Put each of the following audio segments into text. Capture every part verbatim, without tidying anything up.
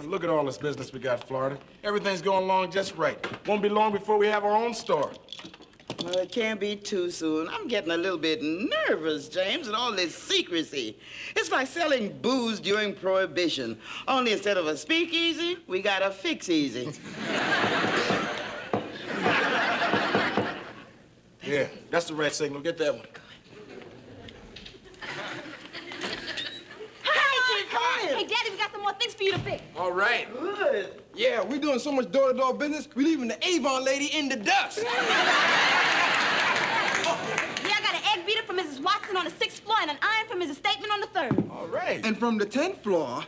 look at all this business we got, Florida. Everything's going along just right. Won't be long before we have our own store. Well, it can't be too soon. I'm getting a little bit nervous, James, with all this secrecy. It's like selling booze during Prohibition. Only instead of a speakeasy, we got a fix-easy. Yeah, that's the red signal. Get that one. Hey, Daddy, we got some more things for you to fix. All right. Good. Yeah, we doing so much door-to-door business, we leaving the Avon lady in the dust. Yeah, I got an egg beater for Missus Watson on the sixth floor and an iron for Missus Stateman on the third. All right. And from the tenth floor,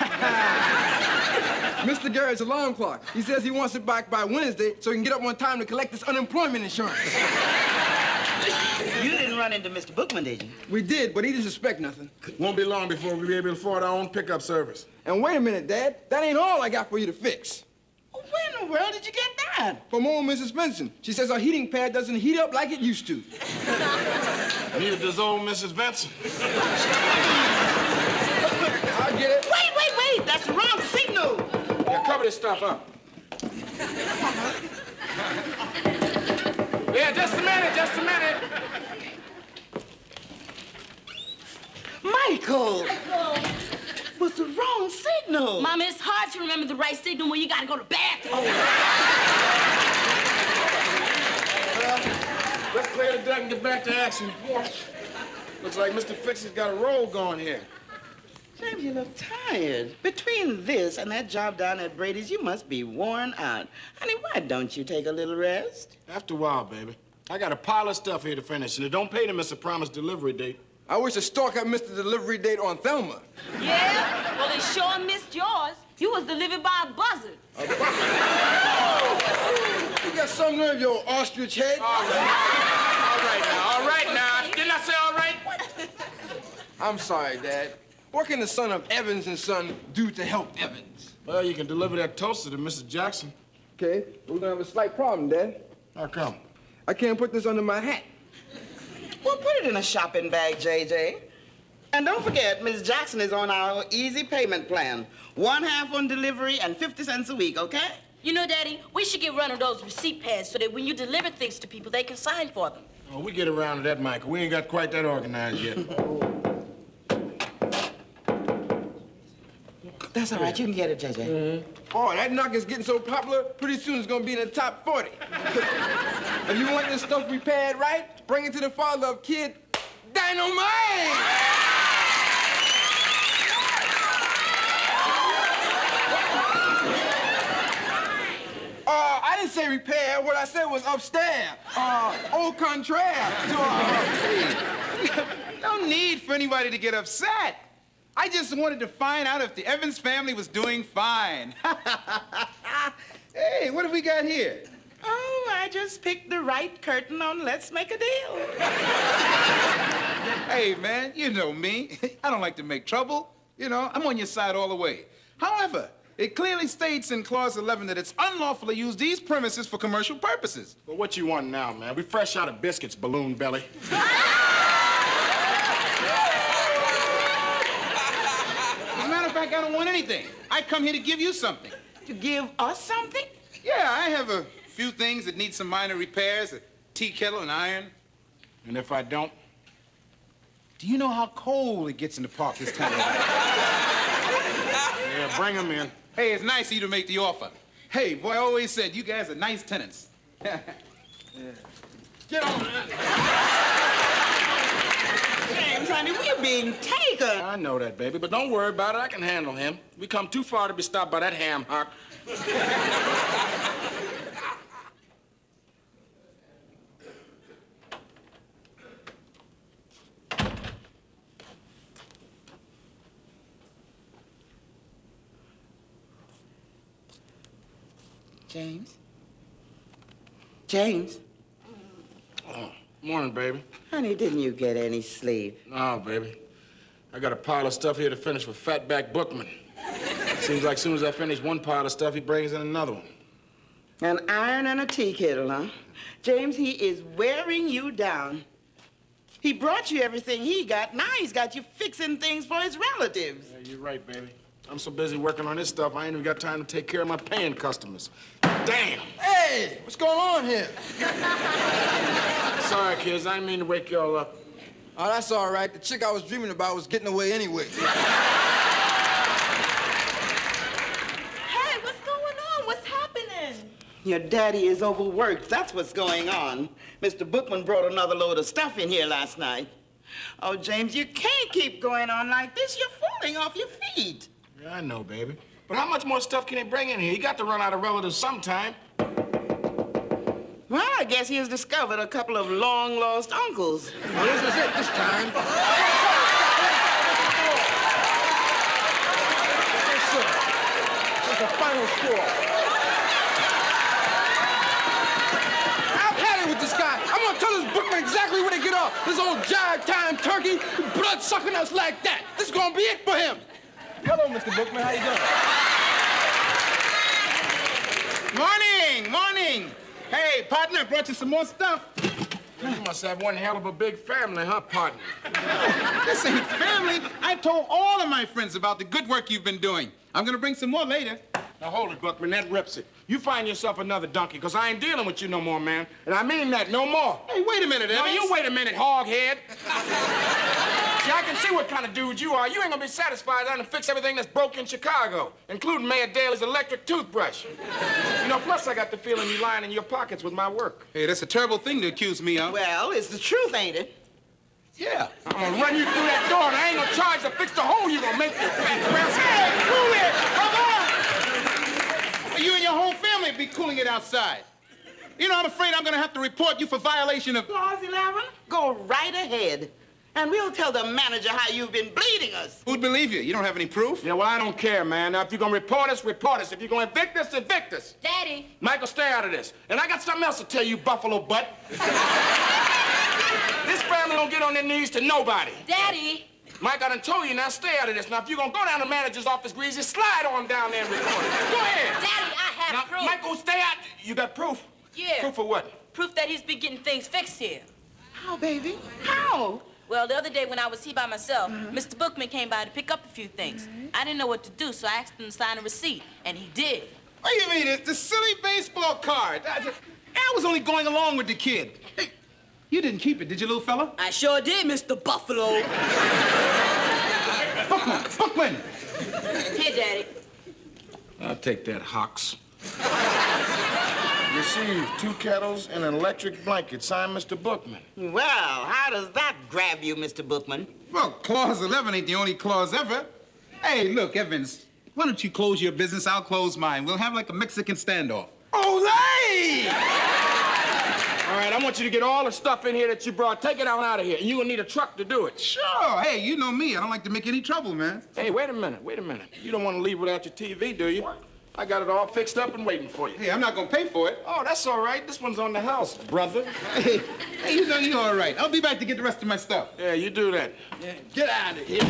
Mister Garrett's alarm clock. He says he wants it back by Wednesday so he can get up on time to collect his unemployment insurance. You didn't run into Mister Bookman, did you? We did, but he didn't suspect nothing. Won't be long before we'll be able to afford our own pickup service. And wait a minute, Dad. That ain't all I got for you to fix. Well, where in the world did you get that? From old Missus Benson. She says our heating pad doesn't heat up like it used to. Neither does old Missus Benson. I get it. Wait, wait, wait! That's the wrong signal! Yeah, cover this stuff up. Yeah, just a minute, just a minute. Michael! Was the wrong signal. Mama, it's hard to remember the right signal when you gotta go to the bathroom. Well, let's clear the deck and get back to action. Yeah. Looks like Mister Fix has got a roll going here. James, you look tired. Between this and that job down at Brady's, you must be worn out. Honey, why don't you take a little rest? After a while, baby. I got a pile of stuff here to finish, and it don't pay to miss a promised delivery date. I wish the stork had missed the delivery date on Thelma. Yeah? Well, it sure missed yours. You was delivered by a buzzard. A buzzard? You got some nerve, you old ostrich head. All right. All right now, all right now. Didn't I say all right? I'm sorry, Dad. What can the son of Evans and Son do to help Evans? Well, you can deliver that toaster to Missus Jackson. Okay, we're gonna have a slight problem, Dad. How come? I can't put this under my hat. Well, put it in a shopping bag, J J. And don't forget, Miss Jackson is on our easy payment plan. One half on delivery and fifty cents a week, okay? You know, Daddy, we should get one of those receipt pads so that when you deliver things to people, they can sign for them. Oh, we get around to that, Michael. We ain't got quite that organized yet. That's all right. You can get it, J J. Mm-hmm. Oh, that knock is getting so popular, pretty soon it's gonna be in the top forty. If you want this stuff repaired right, bring it to the father of Kid Dynamite! Uh, I didn't say repair. What I said was upstairs. Uh, au contraire to, uh... No need for anybody to get upset. I just wanted to find out if the Evans family was doing fine. Hey, what have we got here? Oh, I just picked the right curtain on Let's Make a Deal. Hey, man, you know me. I don't like to make trouble. You know, I'm on your side all the way. However, it clearly states in Clause eleven that it's unlawful to use these premises for commercial purposes. Well, what you want now, man? We fresh out of biscuits, balloon belly. As a matter of fact, I don't want anything. I come here to give you something. To give us something? Yeah, I have a few things that need some minor repairs, a tea kettle, an iron. And if I don't? Do you know how cold it gets in the park this time of night? Yeah, bring them in. Hey, it's nice of you to make the offer. Hey, boy, I always said you guys are nice tenants. Yeah. Get on in. James, honey, we're being taken. I know that, baby, but don't worry about it. I can handle him. We come too far to be stopped by that ham hock. James? James? Oh, morning, baby. Honey, didn't you get any sleep? No, baby. I got a pile of stuff here to finish with Fatback Bookman. Seems like as soon as I finish one pile of stuff, he brings in another one. An iron and a tea kettle, huh? James, he is wearing you down. He brought you everything he got. Now he's got you fixing things for his relatives. Yeah, you're right, baby. I'm so busy working on this stuff, I ain't even got time to take care of my paying customers. Damn! Hey, what's going on here? Sorry, kids, I didn't mean to wake y'all up. Oh, that's all right. The chick I was dreaming about was getting away anyway. Hey, what's going on? What's happening? Your daddy is overworked. That's what's going on. Mister Bookman brought another load of stuff in here last night. Oh, James, you can't keep going on like this. You're falling off your feet. Yeah, I know, baby. But how much more stuff can they bring in here? You got to run out of relatives sometime. Well, I guess he has discovered a couple of long-lost uncles. Well, this is it this time. Yes, sir. This is the final straw. I've had it with this guy. I'm gonna tell this Bookman exactly where to get off. This old jive time turkey, blood sucking us like that. This is gonna be it for him. Hello, Mister Bookman. How you doing? Morning, morning. Hey, partner, I brought you some more stuff. You must have one hell of a big family, huh, partner? This ain't family. I told all of my friends about the good work you've been doing. I'm gonna bring some more later. Now, hold it, Bookman. That rips it. You find yourself another donkey, because I ain't dealing with you no more, man. And I mean that, no more. Hey, wait a minute, No, Evans. you wait a minute, hoghead. See, I can see what kind of dude you are. You ain't gonna be satisfied trying to fix everything that's broke in Chicago, including Mayor Daley's electric toothbrush. You know, plus I got the feeling you lying in your pockets with my work. Hey, that's a terrible thing to accuse me of. Well, it's the truth, ain't it? Yeah. I'm gonna run you through that door, and I ain't gonna charge to fix the hole you gonna make you. Hey, cool it! Come on! You and your whole family be cooling it outside. You know, I'm afraid I'm gonna have to report you for violation of... Clause eleven, go right ahead. And we'll tell the manager how you've been bleeding us. Who'd believe you? You don't have any proof? Yeah, well, I don't care, man. Now, if you're gonna report us, report us. If you're gonna evict us, evict us. Daddy. Michael, stay out of this. And I got something else to tell you, Buffalo Butt. This family don't get on their knees to nobody. Daddy. Mike, I done told you now, stay out of this. Now, if you're gonna go down to the manager's office, Greasy, slide on down there and report it. Go ahead. Daddy, I have Now, proof. Michael, stay out. You got proof? Yeah. Proof of what? Proof that he's been getting things fixed here. How, baby? How? Well, the other day when I was here by myself, Mister Bookman came by to pick up a few things. I didn't know what to do, so I asked him to sign a receipt, and he did. What do you mean? It's the silly baseball card. I, I was only going along with the kid. Hey, you didn't keep it, did you, little fella? I sure did, Mister Buffalo. Bookman, Bookman! Here, Daddy. I'll take that, Hawks. Receive two kettles and an electric blanket. Signed, Mister Bookman. Well, how does that grab you, Mister Bookman? Well, clause eleven ain't the only clause ever. Hey, look, Evans, why don't you close your business? I'll close mine. We'll have like a Mexican standoff. Olay! All right, I want you to get all the stuff in here that you brought. Take it on out of here. And you're gonna need a truck to do it. Sure. Hey, you know me. I don't like to make any trouble, man. Hey, wait a minute, wait a minute. You don't want to leave without your T V, do you? I got it all fixed up and waiting for you. Hey, I'm not gonna pay for it. Oh, that's all right. This one's on the house, brother. Hey, hey, you know you're all right. I'll be back to get the rest of my stuff. Yeah, you do that. Yeah, get out of here.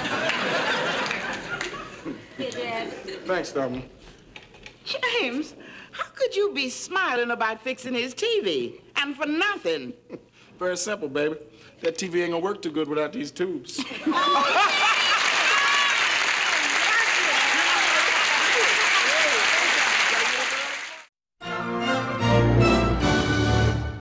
Here, Dad. Thanks, Dublin. James, how could you be smiling about fixing his T V? And for nothing. Very simple, baby. That T V ain't gonna work too good without these tubes.